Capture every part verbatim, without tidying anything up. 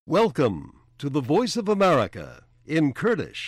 Welcome to the Voice of America in Kurdish.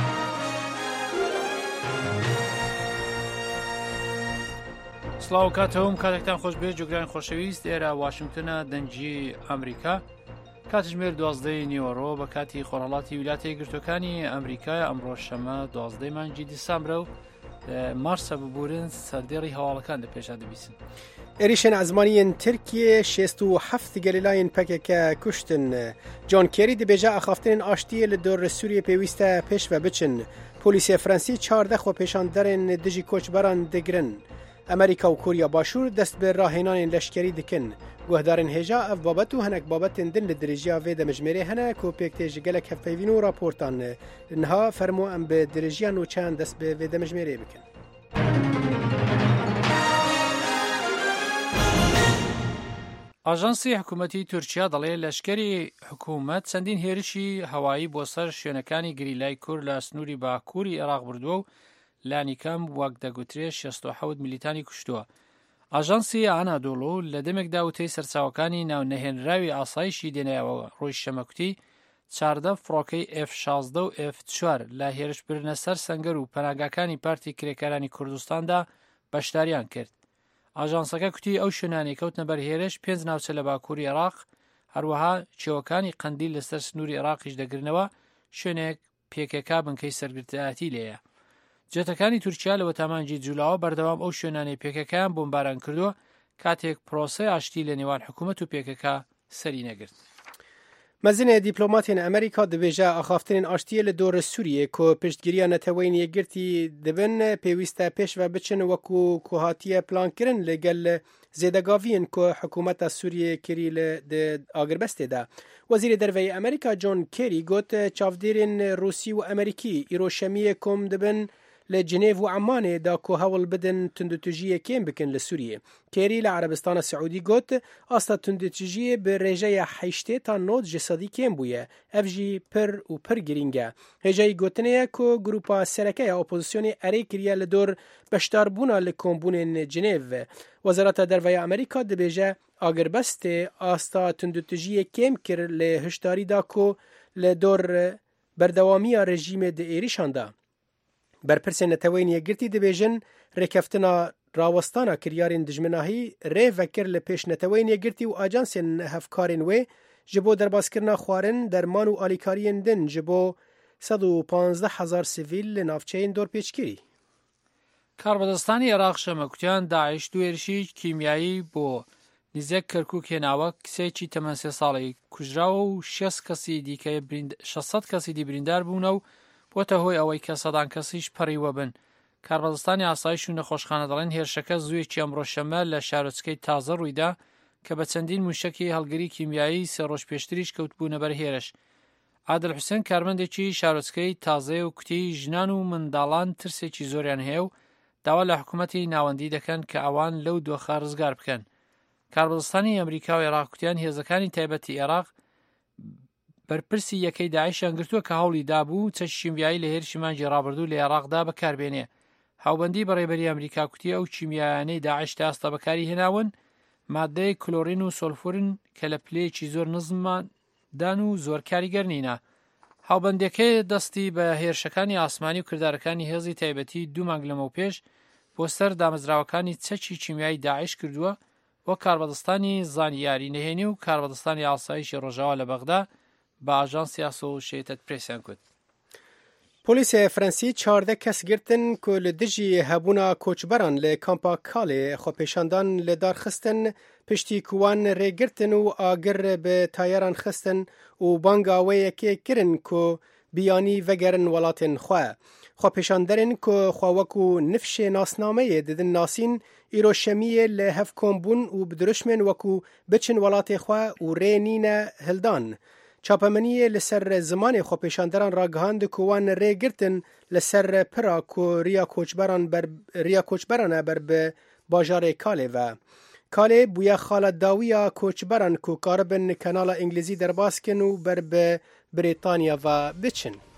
سلااو کاتەوم کاتێکتان خۆش بێ جوگران خۆشەویست ئێرە واشنگتنە دەنجی ئەمریکا کاتژمێر دوازدەی نیوەڕۆ بە کاتی خۆرهەڵاتی ویلاتە یەکگرتوەکانی ئەمریکای ئەمڕۆ شەمە دوازدەی مانگی دیسامبرە و مارسە ببورن سەردێڕی هەواڵەکان دەپێشا دەبیستن. ئێریشن ئەزمانیên Tirkiye şêst û heft gelilayên P K K kuştin. John Kerry dibêje axaftinên aştiyê li dor Sûriyê pêwîst e pêşve biçin. Polîsya Fransî çardeh xwepêşanderên dijî koçberan digirin. Amerîka û Korya Başûr dest bi rahênanên leşkerî dikin. Guhdarên hêja ev babet û hinek babetên din li dirêjiya vê demijmêrê hene ku pêktê ji gelek hevpeyvîn û raportan niha fermo em bi dirêjiya nûçeyan dest bi vê demijmêrê bikin. ئاژانسی حکوومەتی تورکیا دەڵێ لەشکری حکوومەت چەندین هێرشی هەوایی بۆ سەر شوێنەکانی گریلای کورد لە سنووری باکووری عێراق بردووە و لانیکەم وەک دەگوترێ شەست و حەوت میلیتانی کوشتووە. ئاژانسی ئانادۆڵۆ لە دەمێکدا وتەی سەرچاوەکانی ناو نەهێنراوی ئاسایشی دێنایەوە ڕۆژ شەمەکوتی چاردە فڕۆکەی ئێف شازدە و ئێف چوار لە هێرشبردنە سەر سەنگەر و پەناگاکانی پارتی کرێکارانی کوردستاندا بەشداریان کرد. ئاژانسەکە کوتی ئەو شوێنانی کەوتنە بەر هێرش پێنج ناوچە لە باکووری عێراق هەروەها چێوەکانی قەندیل لەسەر سنووری عێراقیش دەگرنەوە شوێنێک پێکێکا بنکەی سەرگرتایەتی لێیە. جێتەکانی تورکیا لە وەتامانجی جولاوە بەردەوام ئەو شوێنانی پێکەکەیان بۆمباران کردووە کاتێک پرۆسەی ئاشتی لە نێوان حکوومەت و پێکەکە سەری نەگرت. Mezinê dîplomatên Amerîka dibêje axaftinên aştiyê li dor Sûriyê ku piştgiriya neteweyên yekgirtî dibin pêwîst e pêşve biçin wekû ku hatiye plankirin li gel zêdegaviyên ku hikûmeta Sûriyê kirî li di Agirbestê de. Wezîrê Derveyê Amerîka John Kerry got çavdêrên Rûsî û Amerîkî îro şemiyê kom dibin li Cinêv û Emanê da ku hewl bidin tundutujiyê kêm bikin li Sûriyê. Kerry li Erebistana Siûdî got asta tundutujiyê bi rêjeya heştê ta nod ji sedî kêm bûye. Ev jî pir û pir giring e. Hêjeyî gotinê ye ku grupa serekeya opozisyonê erê kiriye li dor beşdarbûna li kombûnên Cinêv. Wezareta Derveya Amerîka dibêje Agirbestê asta tundutujiyê kêm kir lê hişdarî da ku li dor berdewamiya rejîmê di êrişan da. Berpirsên neteweyên yekgirtî dibêjin rêkeftina rawestana kiryarên dijminahî rê vekir li pêş neteweyên yekgirtî û ajansên hevkarên wê ji bo derbazkirina xwarin, derman û alîkariyên din ji bo sed û panzdeh hezar sivîl li navçeyên dorpêçkirî. کاربەدەستانی عێراق شەمەکوتیان داعش دو هێرشی کیمیایی بۆ نزیک کەرکووک هێناوە کچێکی تەمەن سێ ساڵی کوژراوە و شەست کەسی دیکە شەشسەد کەسی دی بریندار بوونە و بۆتە هۆی ئەوەی کە سەدان کەسیش پەڕیوە بن. کاربەدەستانی ئاسایش و نەخۆشخانە دەڵێن هێرشەکە زوویەکی ئەمڕۆ شەمە لە شارۆچکەی تازە ڕوویدا کە بە چەندین موشکی هەڵگری کیمیایی سێ ڕۆژ پێشتریش کەوتبوونە بەر هێرش. عادل حوسێن کارمەندێکی شارۆچکەی تازەیە و کوتی ژنان و منداڵان ترسێکی زۆریان هەیە و داوا لە حکوومەتی ناوەندی دەکەن کە ئەوان لەو دۆخە ڕزگار بکەن. کاربەدەستانی ئەمریکا و عێراق کوتیان هێزەکانی تایبەتی عێراق بەرپرسی یەکەی داعشیان گرتووە کە هەوڵی دابوو چەکی کیمیایی لە هێرشی مانگی ڕابردوو لە عێراقدا بەکاربێنێ. هاوبەندی بەڕێبەری ئەمریکا کوتی ئەو کیمیایانەی داعش تا ئێستا بەکاری هێناون مادەی کلۆرین و سۆلفورن کە لە پلەیەکی زۆر نزمدان و زۆر کاریگەر نینە. هاوبەندەکەی دەستی بە هێرشەکانی ئاسمانی و کردارەکانی هێزی تایبەتی دوو مانگ لەمەو پێش بۆ سەر دامەزراوەکانی چەکی کیمیایی داعش کردووە وە کاربەدەستانی زانیاری نهێنی و کاربەدەستانی ئاسایشی ڕۆژاوا لە بەغدا با ئاژانسی ئاسۆشیێتد پرێسیان کرد. Polîsya Fransî çardeh kes girtin ku li dijî hebûna koçberan li kampa Calê xwepêşandan li dar xistin piştî ku wan rêgirtin û agir bi tayeran xistin û banga wê yekê kirin ku biyanî vegerin welatên xwe. Xwepêşanderên ku xwe wekû nifşê nasnameyê didin nasîn îro şemiyê li hev kombûn û bi diruşmên wekû biçin welatê xwe û rê nîne hildan. Çapemeniyê li ser zimanê xwepêşanderan ragihand ku wan rêgirtin li ser pira ku riya koçberan ber riya koçberan e ber bi bajarê Calê ve. Calê bûye xala dawiya koçberan ku karibin kanala İngilîzî derbaskin û ber bi Brîtanya ve biçin.